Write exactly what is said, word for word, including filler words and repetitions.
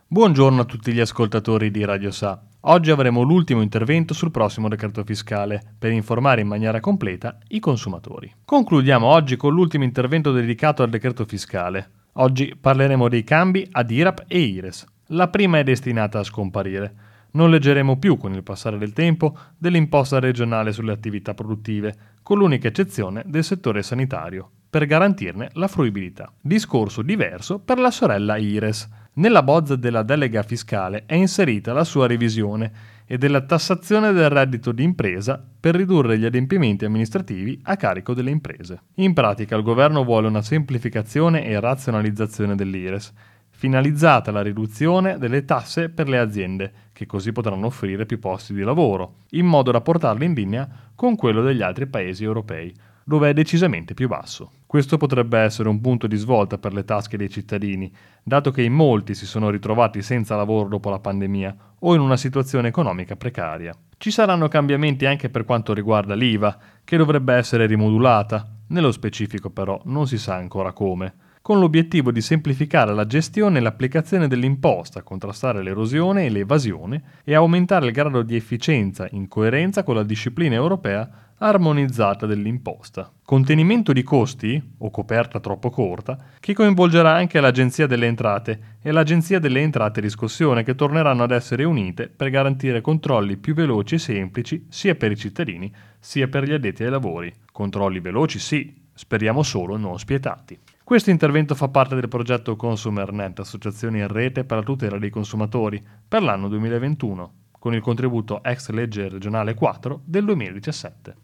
Buongiorno a tutti gli ascoltatori di Radio Sa. Oggi avremo l'ultimo intervento sul prossimo decreto fiscale per informare in maniera completa i consumatori. Concludiamo oggi con l'ultimo intervento dedicato al decreto fiscale. Oggi parleremo dei cambi ad I R A P e I R E S. La prima è destinata a scomparire. Non leggeremo più, con il passare del tempo, dell'imposta regionale sulle attività produttive, con l'unica eccezione del settore sanitario, per garantirne la fruibilità. Discorso diverso per la sorella I R E S. Nella bozza della delega fiscale è inserita la sua revisione e della tassazione del reddito di impresa per ridurre gli adempimenti amministrativi a carico delle imprese. In pratica il governo vuole una semplificazione e razionalizzazione dell'I R E S, finalizzata alla riduzione delle tasse per le aziende, che così potranno offrire più posti di lavoro, in modo da portarle in linea con quello degli altri paesi europei, dove è decisamente più basso. Questo potrebbe essere un punto di svolta per le tasche dei cittadini, dato che in molti si sono ritrovati senza lavoro dopo la pandemia o in una situazione economica precaria. Ci saranno cambiamenti anche per quanto riguarda l'I V A, che dovrebbe essere rimodulata, nello specifico però non si sa ancora come, con l'obiettivo di semplificare la gestione e l'applicazione dell'imposta, contrastare l'erosione e l'evasione e aumentare il grado di efficienza in coerenza con la disciplina europea armonizzata dell'imposta. Contenimento di costi, o coperta troppo corta, che coinvolgerà anche l'Agenzia delle Entrate e l'Agenzia delle Entrate Riscossione, che torneranno ad essere unite per garantire controlli più veloci e semplici sia per i cittadini sia per gli addetti ai lavori. Controlli veloci sì, speriamo solo non spietati. Questo intervento fa parte del progetto ConsumerNet, associazioni in rete per la tutela dei consumatori, per l'anno duemilaventuno, con il contributo ex legge regionale quattro del duemiladiciassette.